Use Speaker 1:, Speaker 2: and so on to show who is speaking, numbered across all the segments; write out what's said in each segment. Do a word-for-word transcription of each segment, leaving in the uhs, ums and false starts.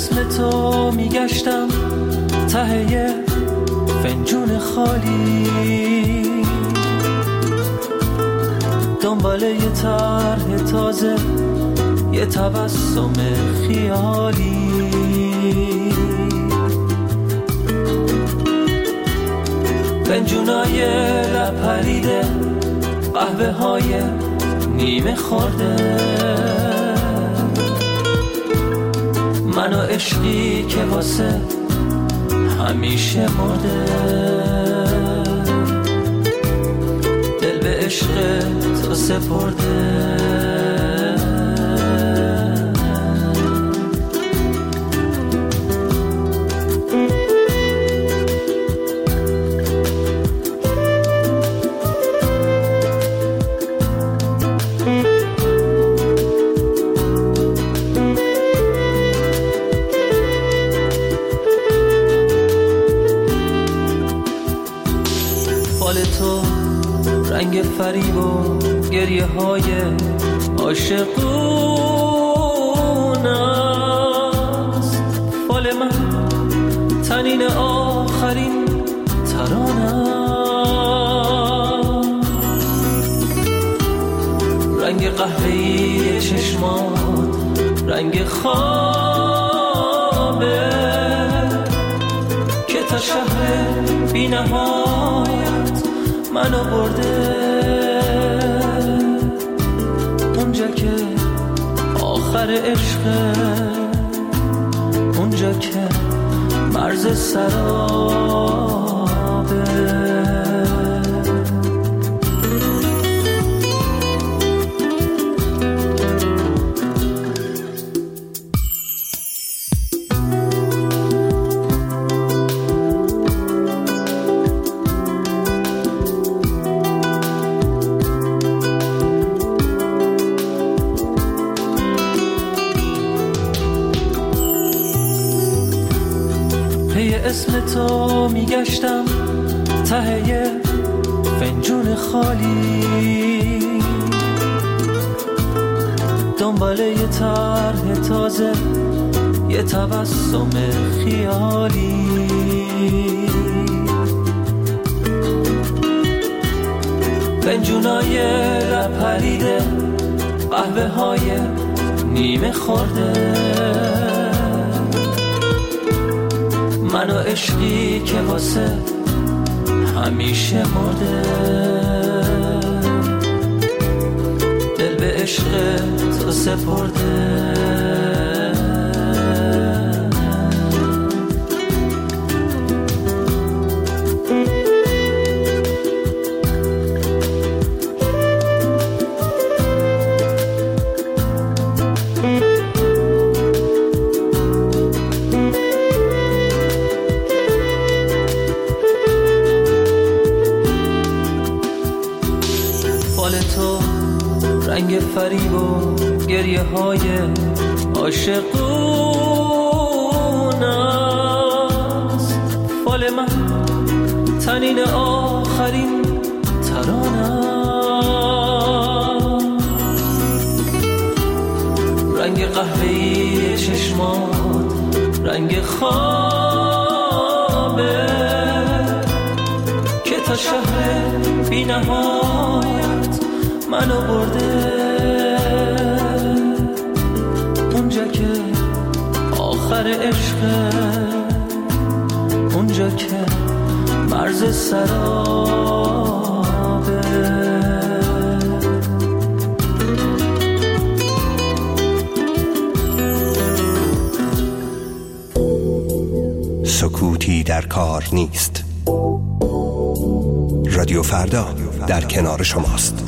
Speaker 1: اسم تو میگشتم ته فنجون خالی، دنبال یه طرح تازه، یه تبسم خیالی. فنجونای لپریده، قهوه های نیمه خورده، من و عشقی که واسه همیشه مرده. دل به عشق تو سپرده. رنگ فریب و گریه های عاشقون است، فال من تنین آخرین ترانم. رنگ قهوه‌ای چشمات رنگ خوابه که تا شهر بی نهایت منو برده. اونجا که آخر عشقه، اونجا که مرز سرابه. اسم تو میگشتم ته فنجون خالی، دنبال یه طرح تازه، یه تبسم خیالی. فنجونای لپریده، قهوه های نیمه خورده، من و عشقی که واسه همیشه مرده. دل به عشق تو سپرده. رنگ فریب و گریه های عاشقون است، فال من تنین آخرین ترانم. رنگ قهوه‌ای چشمات رنگ خوابه که تا شهر بی نهایت منو برده. اونجا که آخر عشقه، اونجا که مرز سرابه.
Speaker 2: سکوتی در کار نیست. رادیو فردا در کنار شماست.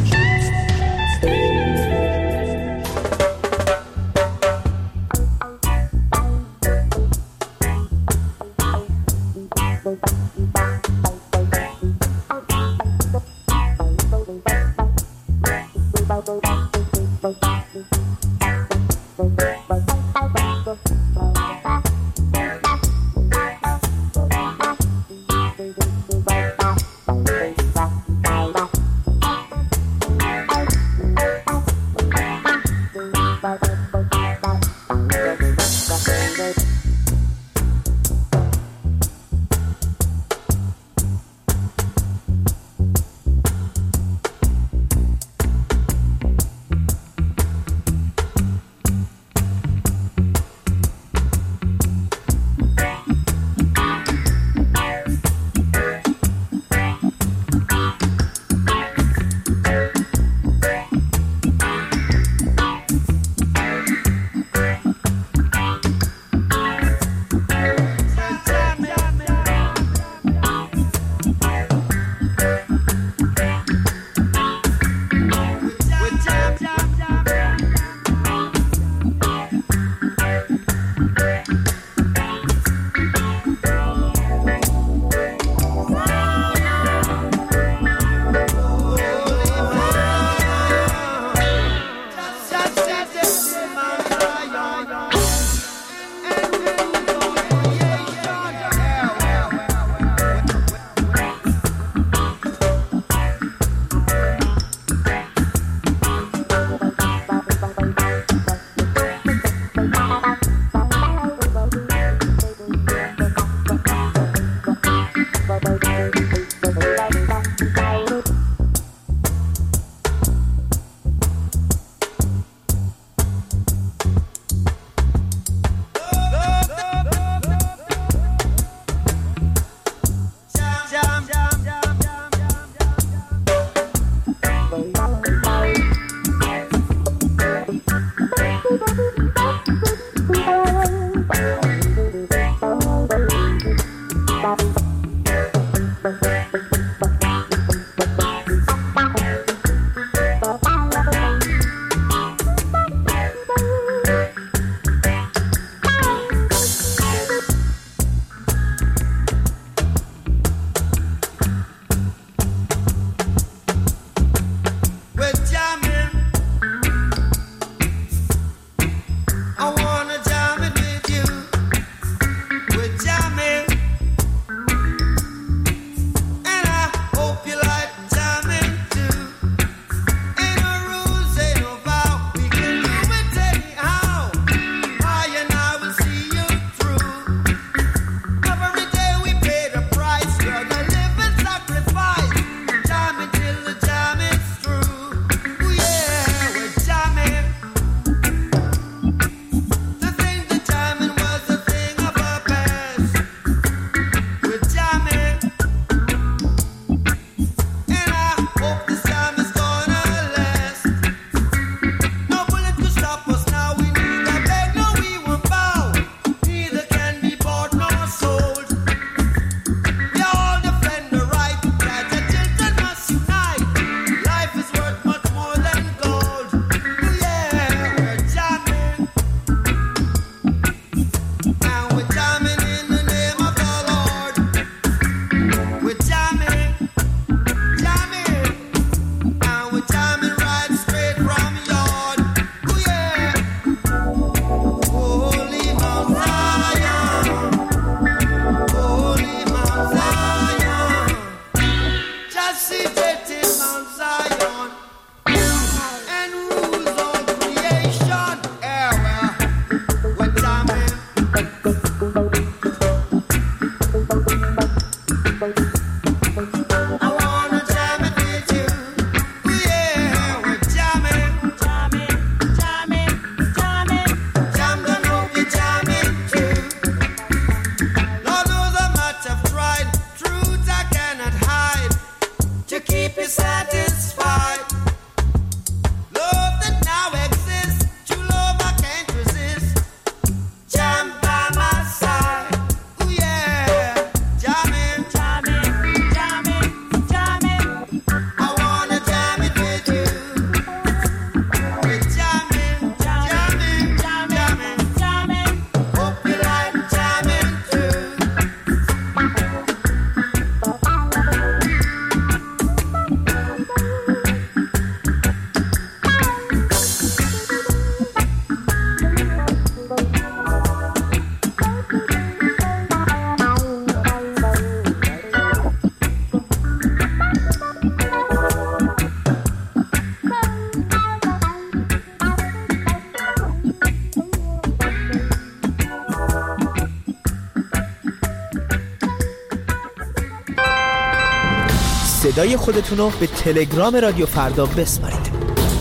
Speaker 3: صدای خودتون رو به تلگرام رادیو فردا بسپارید.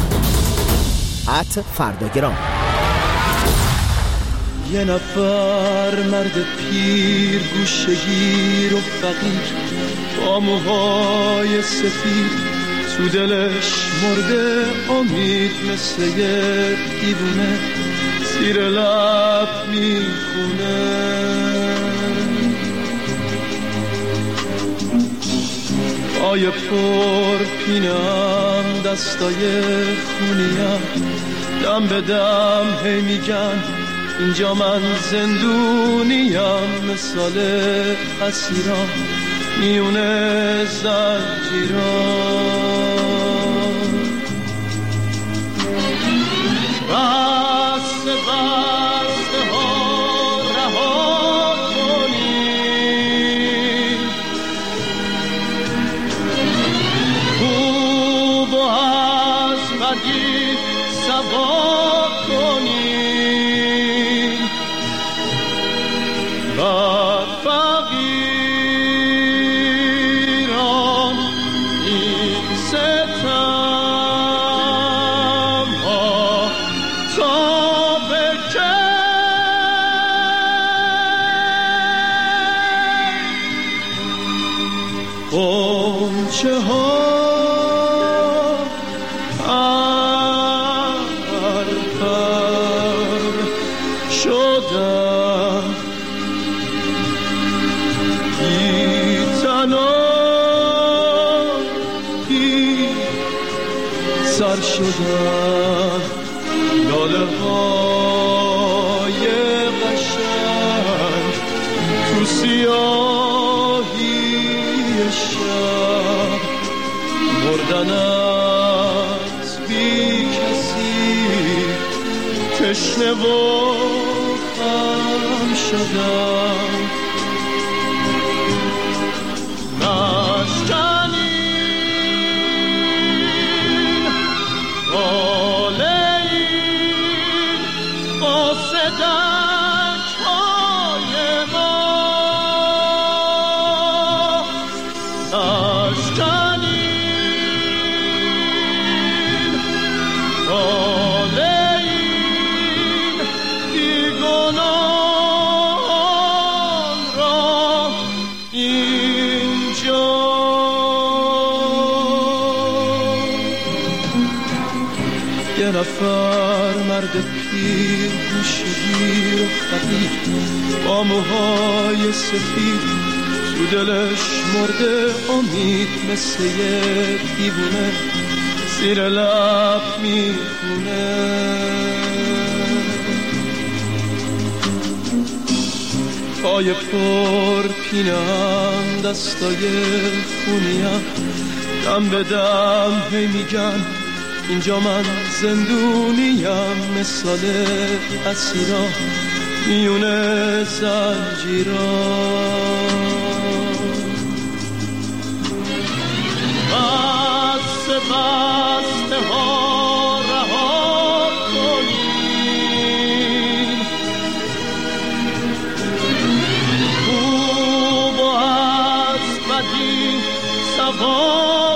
Speaker 3: ات فرداگرام.
Speaker 1: یه نفر مرد پیر گوشه‌گیر و فقیر با موهای سفید تو دلش مرده امید مثل یه دیوونه زیر لب میخونه. پای پر پینم دستای خونیم دم به دم هی میگن اینجا من زندونیم مثال اسیران میونه زنجیران. بسته بسته ها رها کنیم خوب و از بدی سوا کنیم بر فقیران این ستم ها تا به که غنچه ها سر شدن لاله های قشنگ تو سیاهی شب مردن از بی کسی تشنه و غم شدن. یه نفر مرد پیر گوشه‌گیر و فقیر با موهای سفید تو دلش مرده امید مثل یه دیوونه زیر لب میخونه. پای پر پینم دستای خونیم دم به دم هی میگن اینجا من زندونیم مثال اسیرا میونه زنجیران. خسته ها رها کنیم، خوب و از بدی سوا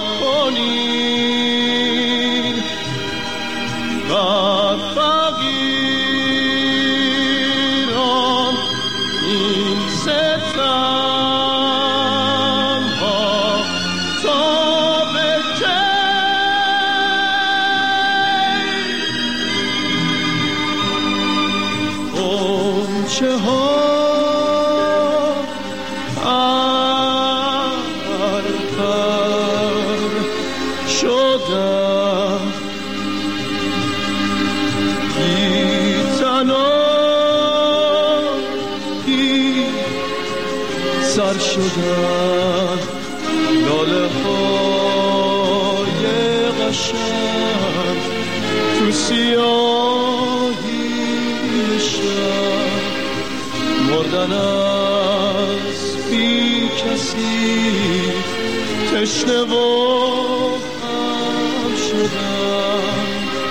Speaker 1: کنیم و فقیران این ستم ها تا به کی غنچه ها سر شدن لاله های قشنگ تو سیاهی شب مردن از بی کسی تشنه و غم شدن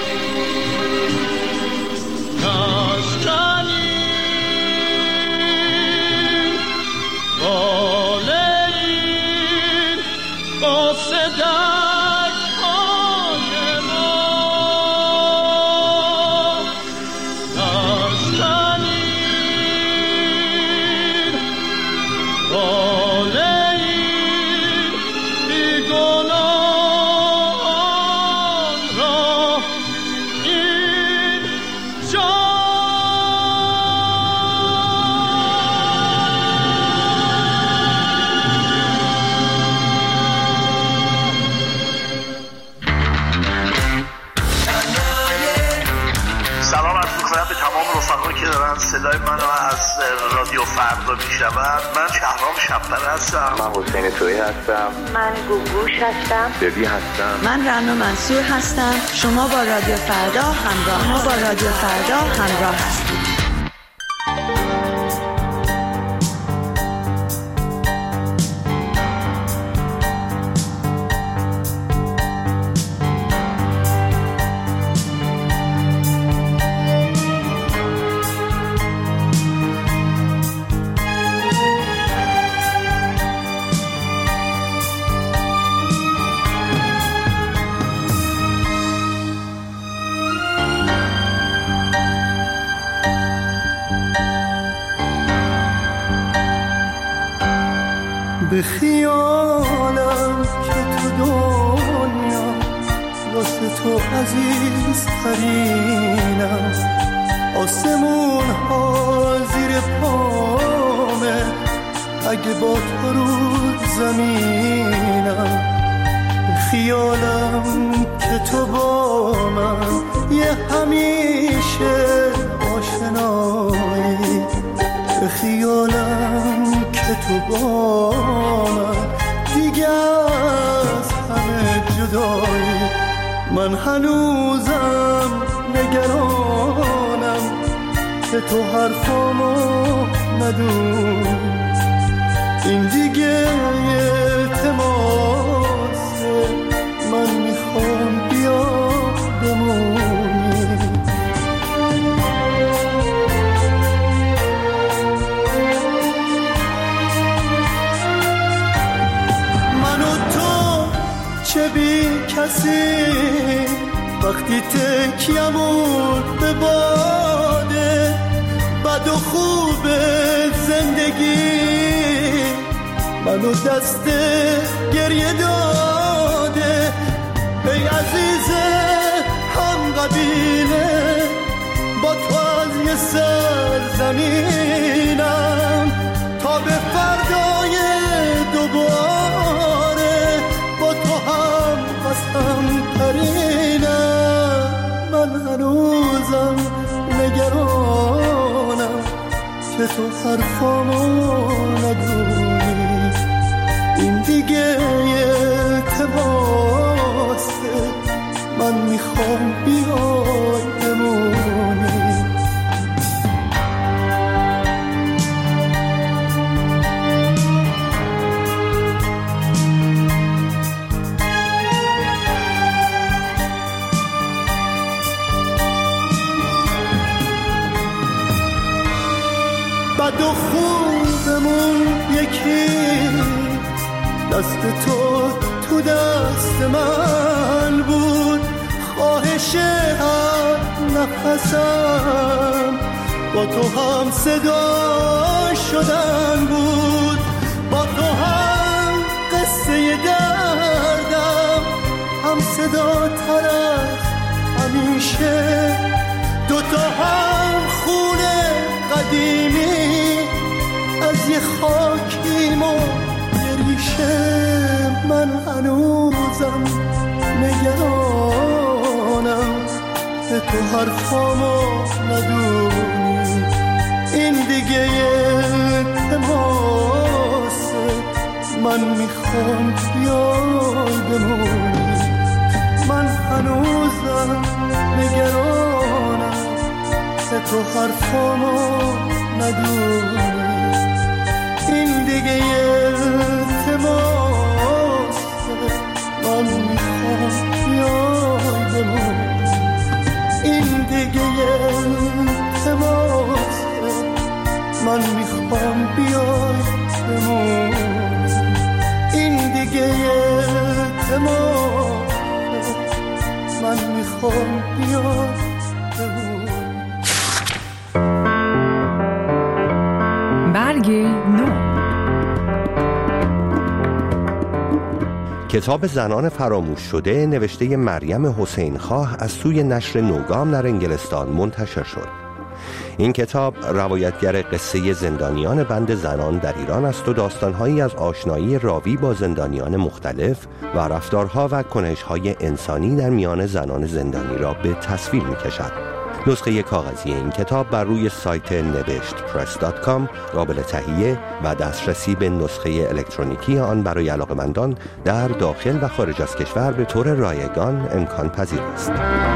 Speaker 4: صدای منو از رادیو فردا میشنون. من شهرام شب‌پر هستم.
Speaker 5: من حسین تویی هستم.
Speaker 6: من گوگوش هستم.
Speaker 5: ببی هستم.
Speaker 7: من رنا منصور هستم. شما با رادیو فردا همراه شما با رادیو فردا همراه هستید.
Speaker 8: به خیالم که تو دنیا واسه تو عزیز ترینم، آسمون ها زیر پامه اگه با تو رو زمینم. به خیالم که تو با من یه همیشه آشنایی، به خیالم که تو با من دیگه از همه جدایی. من هنوزم نگرانم که تو حرفامو ندونی، این دیگه التماسه، من میخوام بیا بمونی. من و تو چه بی کسی وقتی تکیمون به باده، بد و خوب زندگی منو دست گریه داده. ای عزیز هم قبیله با تو از یه سرزمینم تا به فردای دوباره با تو هم قسم ترینم. من هنوزم نگرانم که تو حرفامو ندونی، این دیگه التماسه، من میخوام بیای بمونی. و خوبمون یکی، دست تو تو دست من بود، خواهش هر نفسم با تو هم صدا شدن بود، با تو هم قصه دردم هم صدا تر از همیشه، دوتا هم خونه قدیمی از یه خاکیم و یه ریشه. من هنوزم نگرانم که تو حرفامو ندونی، این دیگه التماسه، من میخوام بیای بمونی. من هنوزم نگرانم که تو حرفامو ندونی، این دیگه التماسه، من میخوام بیای بمونی، این دیگه التماسه، من میخوام بیای بمونی، این دیگه التماسه، من میخوام بیای بمونی.
Speaker 9: برگ نو.
Speaker 2: کتاب زنان فراموش شده نوشته مریم حسین خواه از سوی نشر نوگام در انگلستان منتشر شد. این کتاب روایتگر قصه زندانیان بند زنان در ایران است و داستانهایی از آشنایی راوی با زندانیان مختلف و رفتارها و کنش‌های انسانی در میان زنان زندانی را به تصویر می‌کشد. نسخه کاغذی این کتاب بر روی سایت نوشت پرس دات کام قابل تهیه و دسترسی به نسخه الکترونیکی آن برای علاقه‌مندان در داخل و خارج از کشور به طور رایگان امکان پذیر است.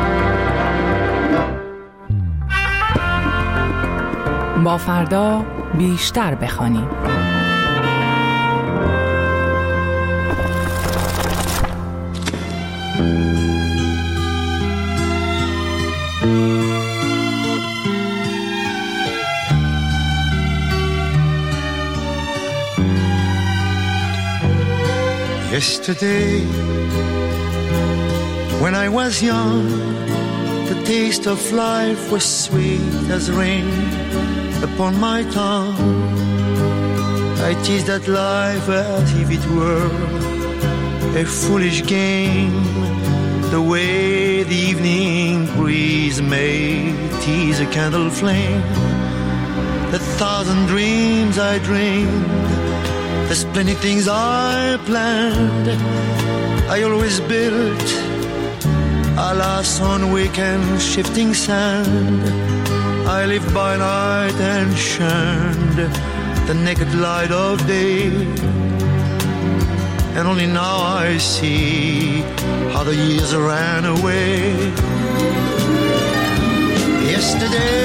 Speaker 9: با فردا بیشتر بخوانیم.
Speaker 10: Yesterday, when I was young, the taste of life was sweet as rain upon my tongue. I teased at life as if it were a foolish game, the way the evening breeze may tease a candle flame. The thousand dreams I dreamed, the splendid things I planned, I always built, alas, on weak and shifting sand. I lived by night and shunned the naked light of day, and only now I see how the years ran away. Yesterday,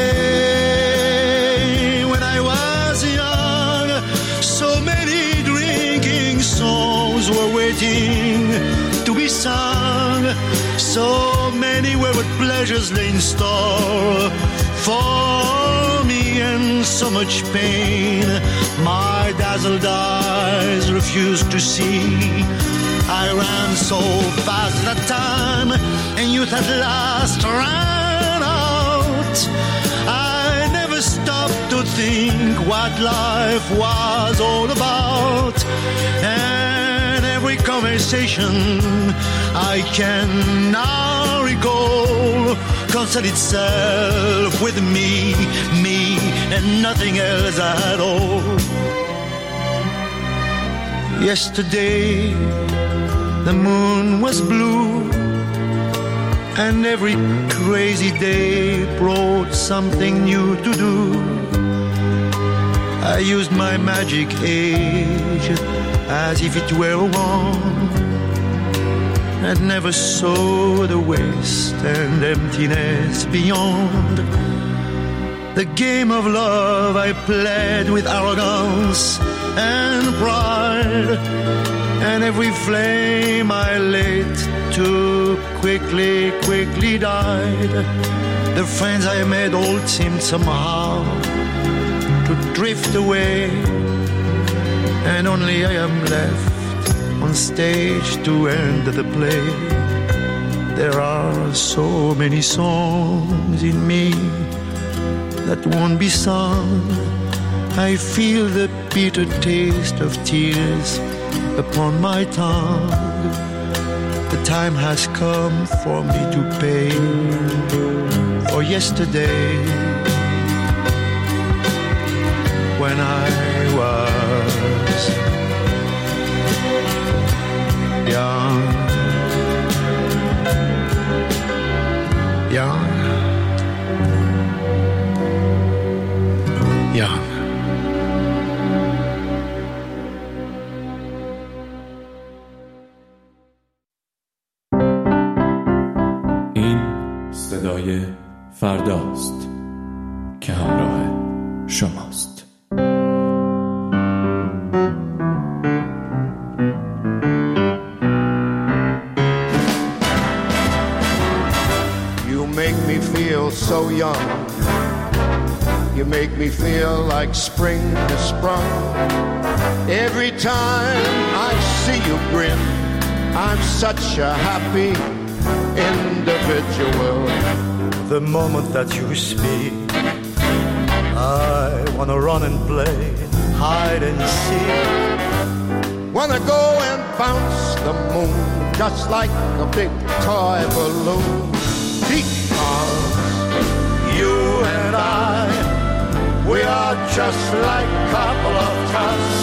Speaker 10: when I was young, so many drinking songs were waiting to be sung. So many wayward pleasures lay in store for me, and so much pain my dazzled eyes refused to see. I ran so fast that time, and youth at last ran out. I never stopped to think what life was all about, and every conversation I can now recall concerned itself with me, me, and nothing else at all. Yesterday, the moon was blue, and every crazy day brought something new to do. I used my magic age as if it were a wand, and never saw the waste and emptiness beyond. The game of love I played with arrogance and pride, and every flame I lit too quickly, quickly died. The friends I made all seemed somehow to to drift away, and only I am left on stage to end the play. There are so many songs in me that won't be sung. I feel the bitter taste of tears upon my tongue. The time has come for me to pay for yesterday, when I was young, young, young.
Speaker 11: این صدای فرداست که همراه شماست.
Speaker 10: So young, you make me feel like spring has sprung. Every time I see you grin, I'm such a happy individual. The moment that you speak, I wanna run and play hide and seek. Wanna go and bounce the moon just like a big toy balloon. Because you and I, we are just like a couple of tots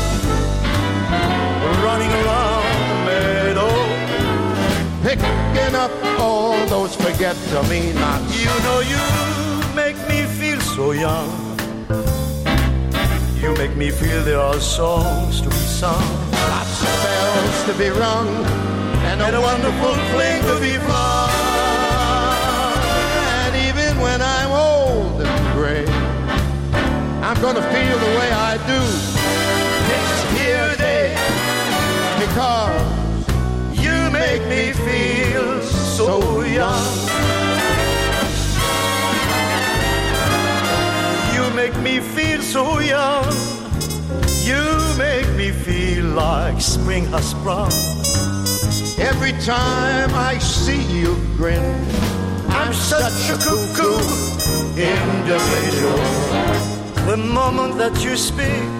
Speaker 10: running around the meadow, picking up all those forget-me-nots. You know you make me feel so young. You make me feel there are songs to be sung, lots of bells to be rung, and a, and a wonderful fling to be flung. When I'm old and gray, I'm gonna feel the way I do this here day, because you make me feel so young. You make me feel so young. You make me feel like spring has sprung. Every time I see you grin, I'm such a cuckoo individual. The moment that you speak,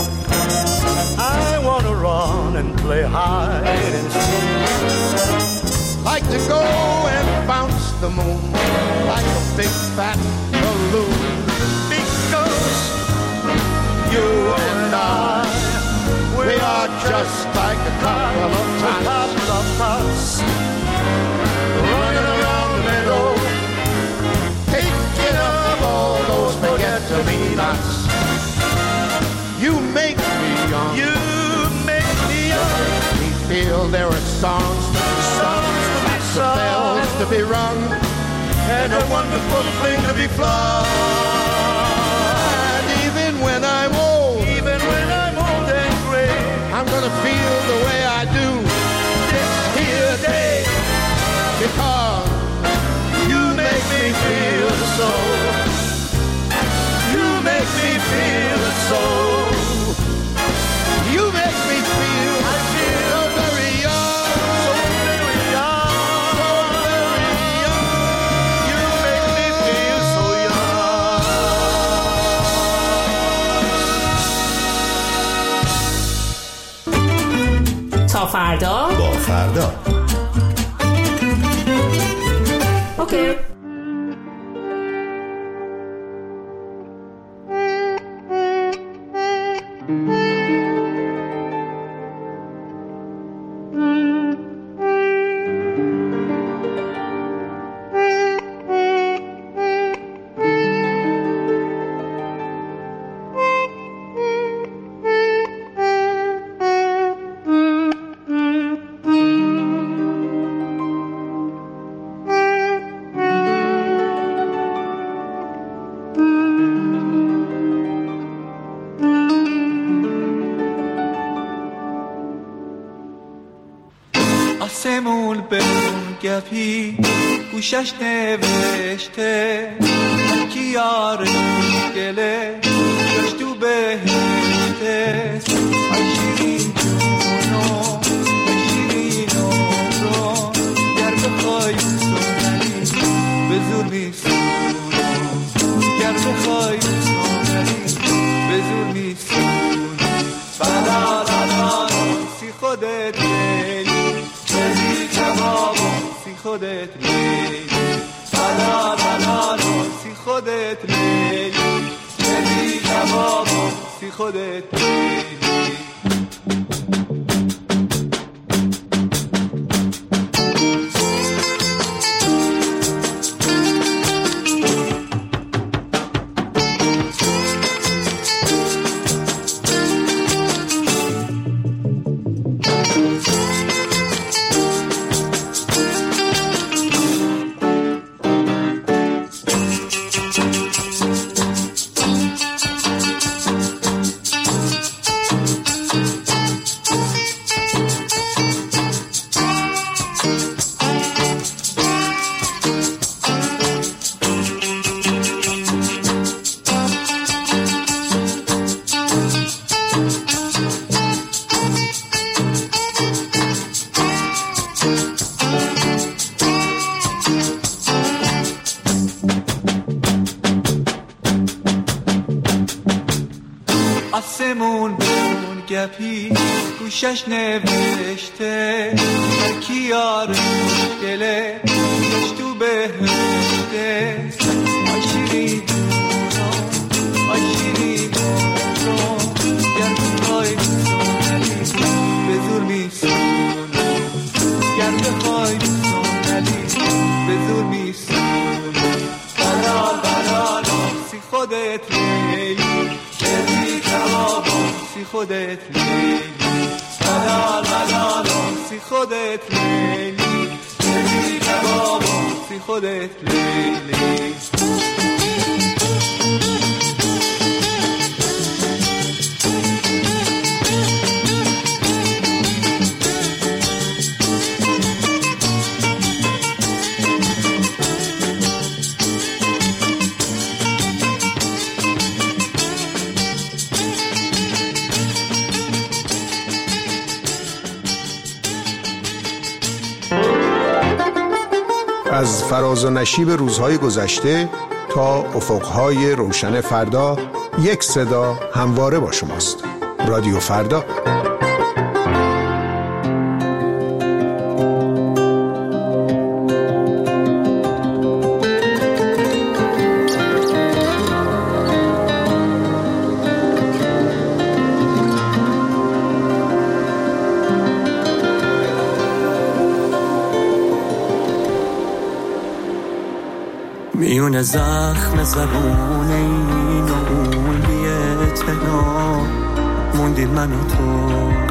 Speaker 10: I wanna run and play hide and seek. Like to go and bounce the moon like a big fat balloon. Because you and I, we are just like a couple of tots running around the meadow, picking up all those forget-me-nots. You make me young. You make me young. Make me feel there are songs to be sung, lots of bells to be rung, and a wonderful thing to be flung. And even when I'm old, even when I'm old and gray, I'm gonna feel the way I do this here day, because you make me feel so. You make me feel so. You make me feel, I feel so very young, so very young, so very young. You make me feel so
Speaker 12: young. تا فردا
Speaker 2: با فردا.
Speaker 12: اوکی.
Speaker 1: آسمون به اون گپی گوشش نوشته کی یار گله خودت لیلی بلا بلا سی خودت لیلی لیلی کبابا سی خودت لیلی آسمون بمون گپی گوشش نوشته هر کی یار مشکله گوش تو بهشته آی شیرین آی شیرین گر بخوای بسونلی به زور میسونم گر بخوای بسونلی به زور میسونم بلال بلال سی خودت لیلی سی خودت لیلی بلال بلال سی خودت لیلی لیلی کباب سی خودت لیلی
Speaker 13: از فراز و نشیب روزهای گذشته تا افقهای روشن فردا، یک صدا همواره با شماست. رادیو فردا.
Speaker 14: میون زخم زبون این و اون بی اطمینان موندیم من و تو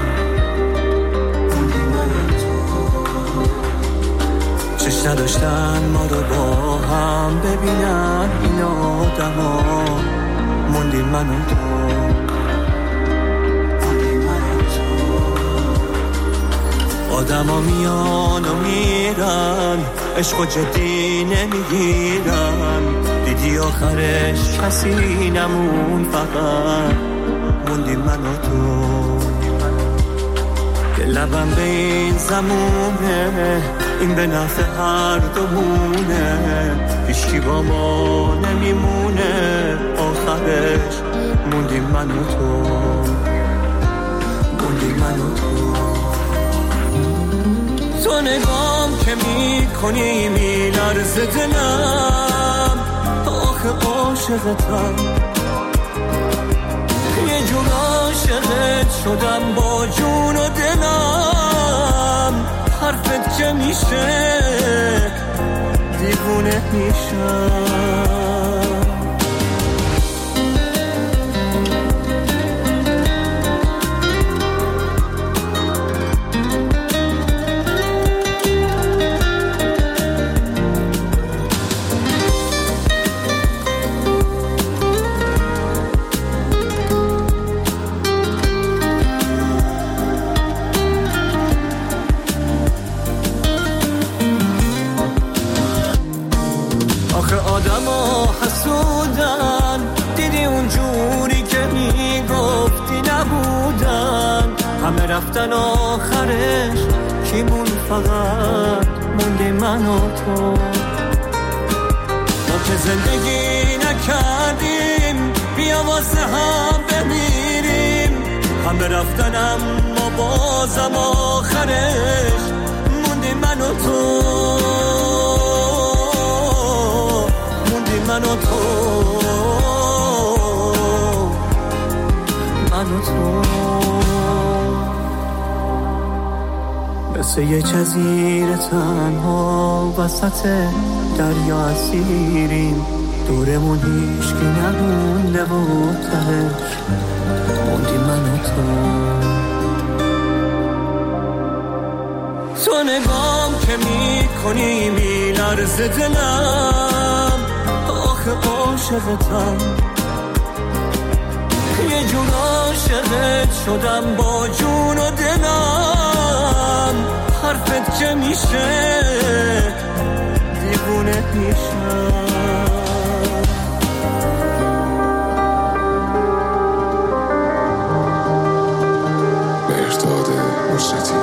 Speaker 14: چشم نداشتن ما رو با هم ببینن این آدم ها موندیم من و تو آدم ها میان و میرن عشق و جدی نمیگیرن دیدی آخرش کسی نمون فقط موندیم من و تو که لبم به این زمونه این به نفع هر دومونه هیچکی با ما نمیمونه آخرش موندیم من و تو موندیم من و تو تو نگام که می کنی می لرزه دلم آخه عاشقتم یه جور عاشقت شدم با جون و دلم حرفت که میشه دیوونه میشم همه رفتن آخرش کیمون فقط موندی من و تو ما که زندگی نکردیم بیا واسه هم بمیریم همه رفتن اما بازم آخرش موندی من و تو واسه یه جزیره تنها وسط دریا اسیریم، دورمون هیچکی نمونده و تهش موندیم من و تو. تو نگام که میکنی میلرزه دلم، آخه عاشقتم، یه جور عاشقت شدم با جون و دلم، حرفت که میشه دیوونه میشم.
Speaker 15: مهرداد نصرتی.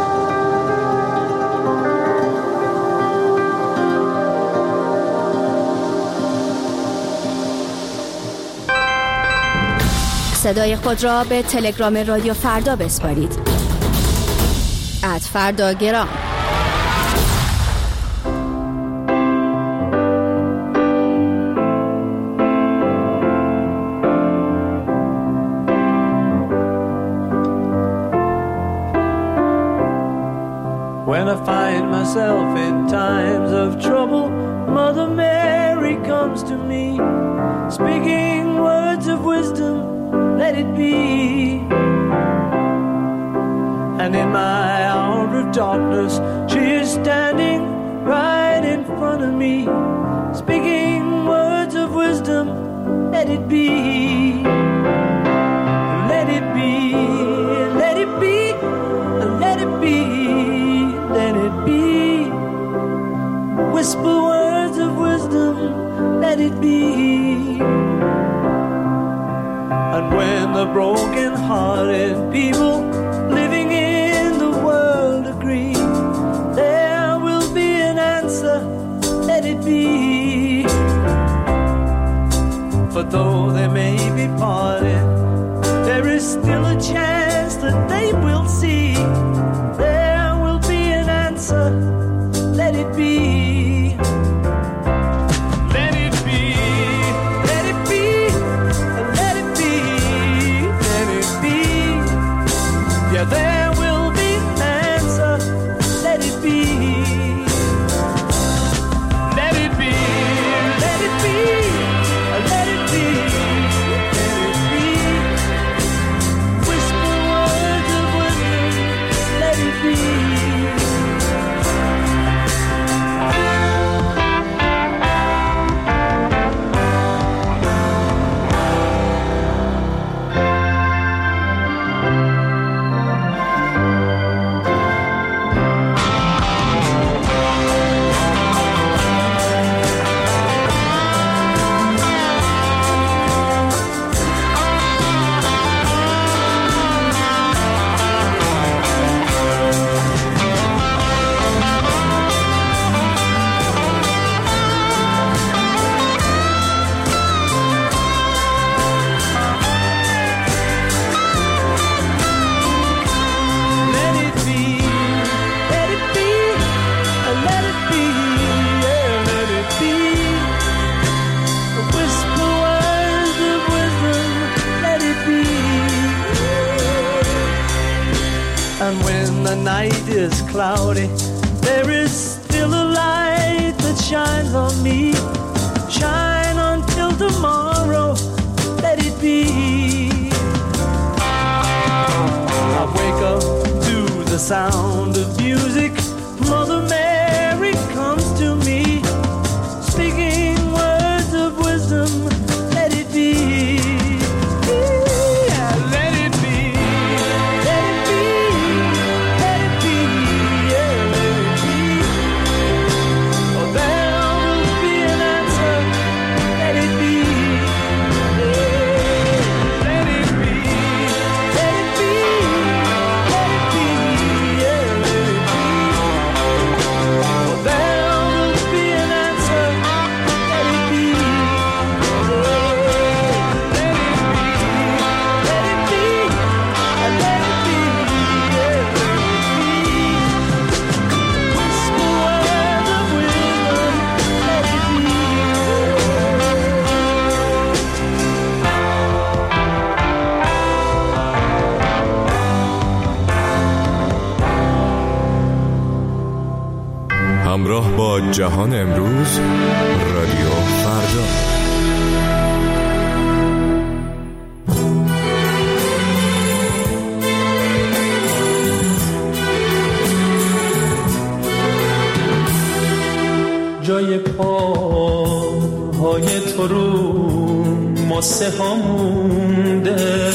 Speaker 7: صدای خود را به تلگرام رادیو فردا بسپارید. ات فردا گرام.
Speaker 16: When I find myself in times of trouble, Mother Mary comes to me, speaking words of wisdom, let it be. And in my hour of darkness, she is standing right in front of me, speaking words of wisdom, let it be. Let it be, let it be, let it be, let it be. Whisper words of wisdom, let it be. And when the broken-hearted people living in the world agree, there will be an answer, let it be. For though they may be parted, there is still a chance that they will see. There will be an answer, let it be. Let it be, let it be, let it be, let it be. Yeah, there will be an answer, let it be. Let it be, let it be, let it be, let it be. Whisper words of wisdom, let it be. Night is cloudy, there is still a light that shines on me. Shine until tomorrow, let it be. I wake up to the sound of music. Mother Mary comes to me, speaking words of wisdom, let it be.
Speaker 11: همراه با جهان امروز، رادیو فردا.
Speaker 16: جای پاهای تو رو ماسه ها مونده،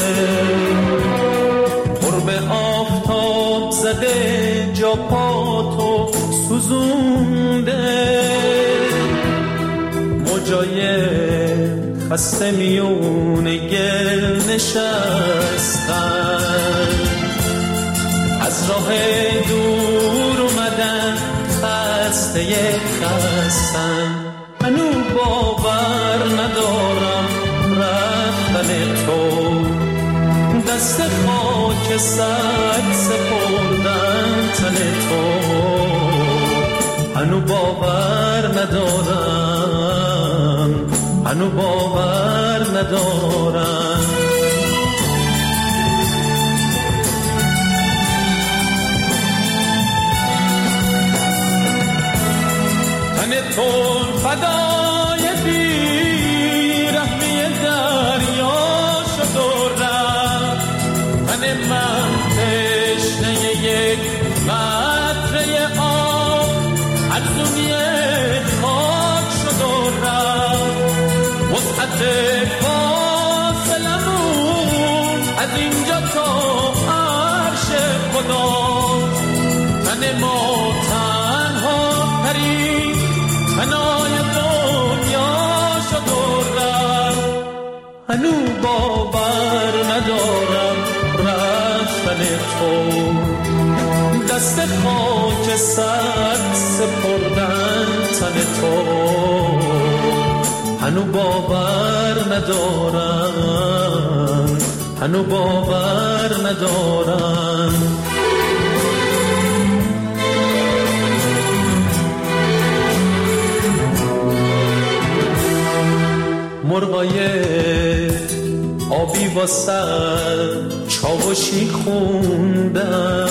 Speaker 16: قرب آفتاب زده جا پاتو سوزونده، موجای خسته میونه گل نشستن، از راه دور اومدن خسته خستن. منو باور ندارم رفتن تو، دست خاک سد سپردن تن تو. منو باور ندارم، منو باور ندارم. تون فدای بیرحمی دریا شد و رفت، من من تشنه یک قطره آب ارزوی خاک شد و رفت. وسعت فاصلمون از اینجا تا عرش خدا، تن ما تنها ترین منای دنیا شد و رفت. هنو باور ندارم رفتن تو، دست خاک سد سپردن تن تو. هنو باور ندارم، هنو باور ندارم. مرغای آبی واسه چاوشی خوندن،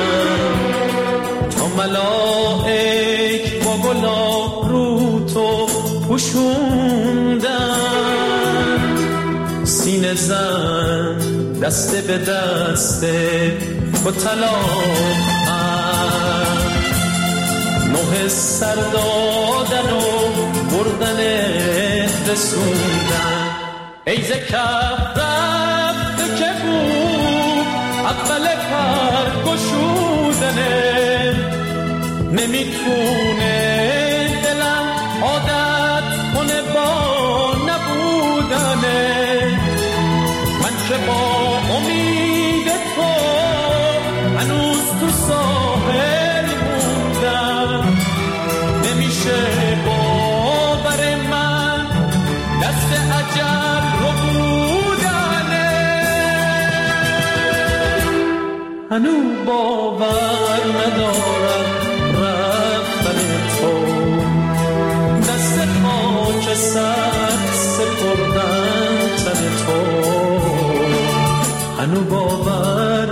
Speaker 16: تا ملائک با گلاب رو تو پوشوندن. سینه زن دسته به دسته با طلاق نوه سر دادن و بردن رسوندن. ای زکف رفته که بود اول پر گشودنه، نمیتونه دلم عادت کنه با نبودنه. من که با امید تو هنوز تو ساحل موندم، نمیشه باور من دست اجل رو بودنه. هنو باور ندارم رفتن تو، دست خاک سد سپردن تن تو. هنو باور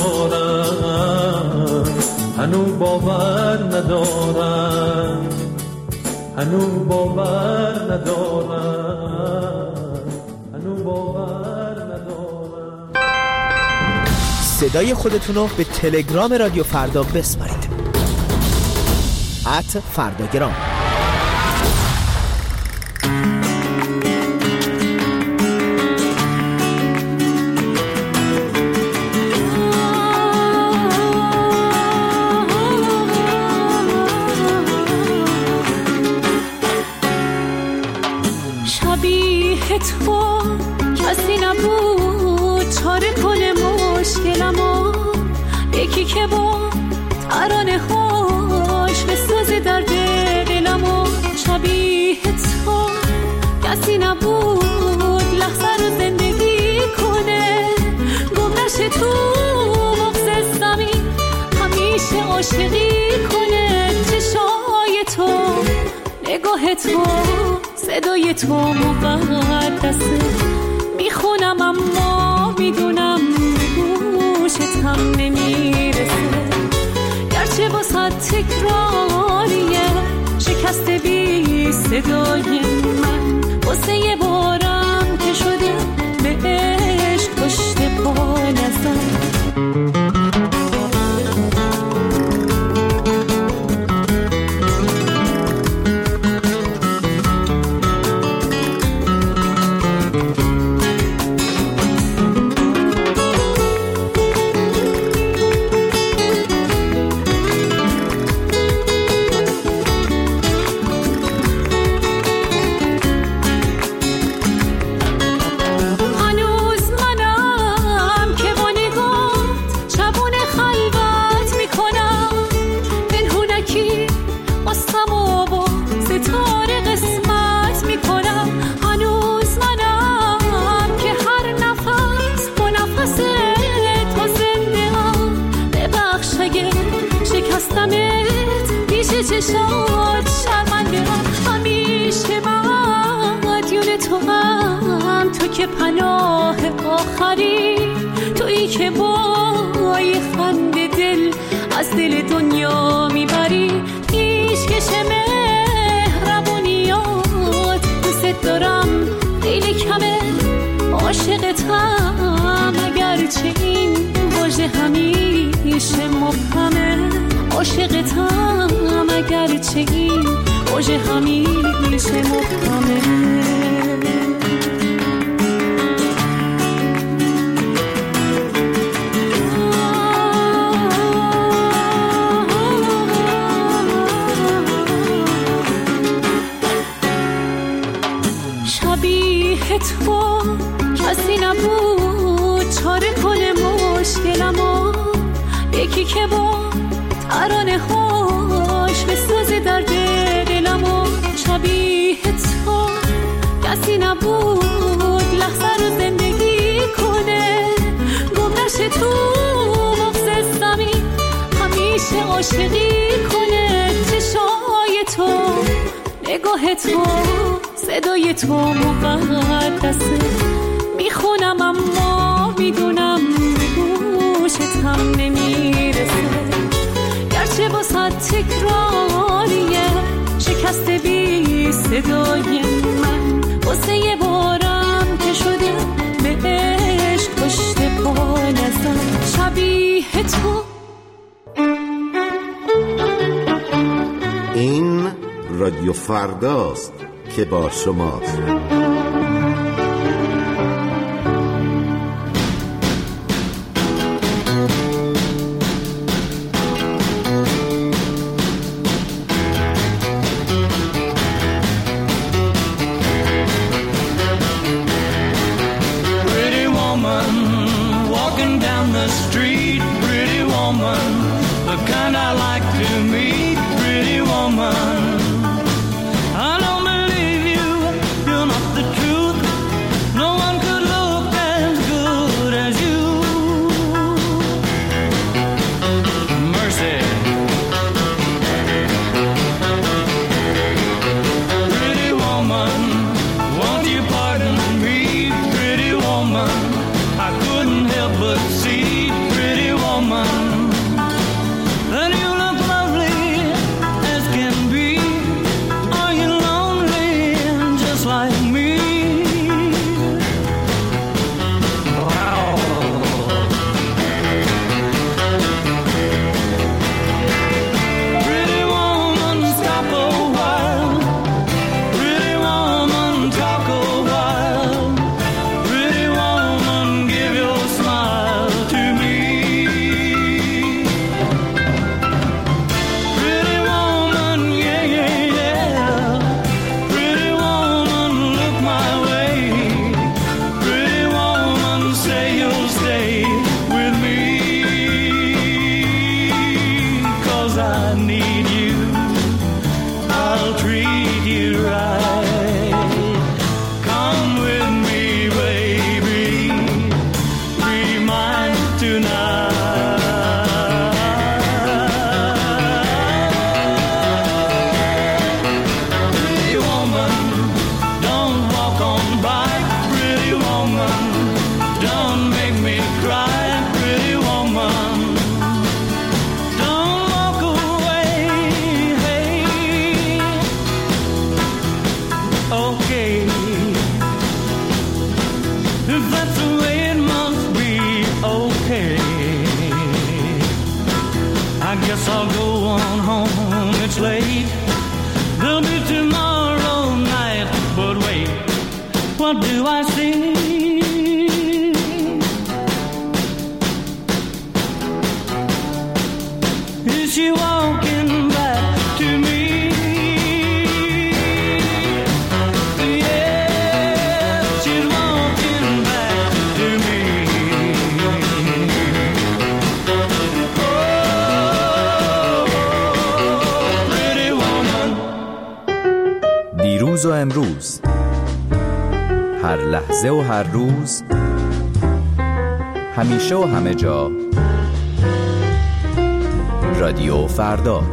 Speaker 16: ندارم، هنو باور ندارم، هنو باور ندارم، هنو باور ندارم.
Speaker 3: صدای خودتون رو به تلگرام رادیو فردا بسپارید. ات فرداگرام.
Speaker 17: تو کسی نبود چاره کنه مشکلمو، یکی که با ترانه هاش بسازه درد دلمو. شبیه تو کسی نبود لحظه رو زندگی کنه، گم نشه تو مغز زمین همیشه عاشقی کنه. چشای تو، نگاه تو، صدای تو مقدسه، میخونم اما میدونم گوشت هم نمیرسه. گرچه واسه تکراریه صدای من واسه یه بارم که شده به عشق پشت پا نزن. چشات شرمنده هم همیشه مدیون تو هم، تو که پناه آخری، تویی که با یه خنده دل از دل دنیا میبری. پیشکش مهربونیات دوست دارم خیلی کمه، عاشقتم اگرچه این واژه همیشه مبهمه. عاشقتم اگرچه این واژه همیشه مبهمه. شبیه تو کسی نبود چاره کنه مشکلمو، یکی که با ترانه هاش بسازه درد دلمو. شبیه تو کسی نبود لحظه رو زندگی کنه، گم نشه تو مغز زمین همیشه عاشقی کنه. چشای تو، نگاه تو، صدای تو مقدسه، میخونم اما میدونم گوشت هم نمیرسه. گرچه با صد تکراریه شکست بی صدای من، واسه یه بارم که شده به عشق پشت پا نزن. شبیه تو.
Speaker 18: این رادیو فرداست که با شماست.
Speaker 16: Cry, pretty woman. Don't walk away. played. There'll be tomorrow night, but wait, what do I see? Is she walking back to me? Yes, she's walking back to me.
Speaker 19: دیروز و امروز، هر لحظه و هر روز، همیشه و همه جا، رادیو فردا.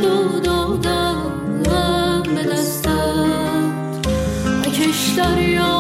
Speaker 17: دریا